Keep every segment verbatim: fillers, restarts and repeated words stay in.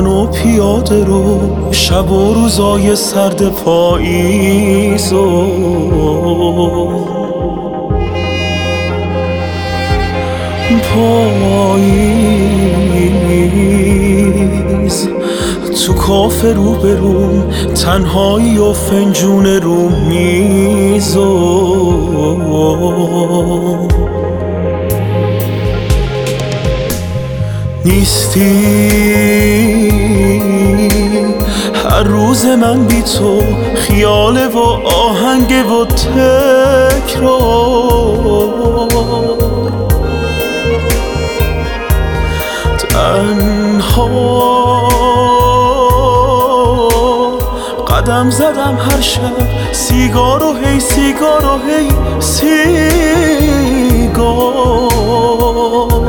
منو پیاده رو شب و روزای سرد پاییزو پاییز تو کافه رو بروم تنهایی و فنجون رو میزو نیستی هر روز من بی تو خیاله و آهنگه و تکرار تنها قدم زدم هر شب سیگار و هی سیگار و هی سیگار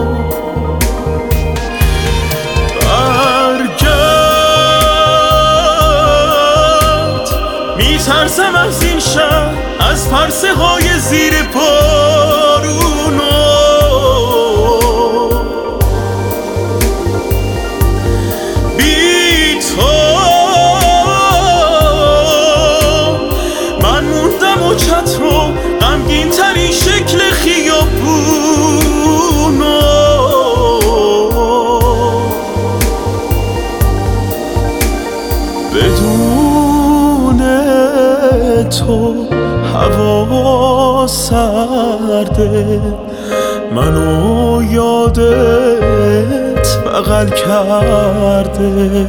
برگرد میترسم از این شب از پرسه های زیر پارونو بی تو من موندم و چتر و غمگین ترین شکل خیابونو بدون تو هوا سرده منو یادت بغل کرده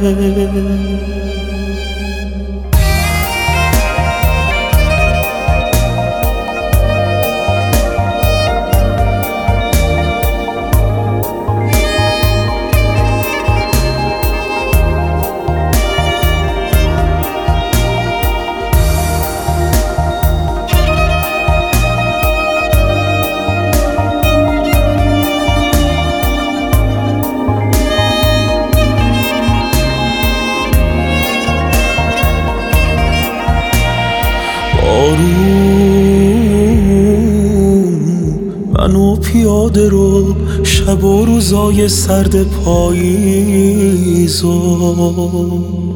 منو پیاده رو شب و روزای سرد پاییزو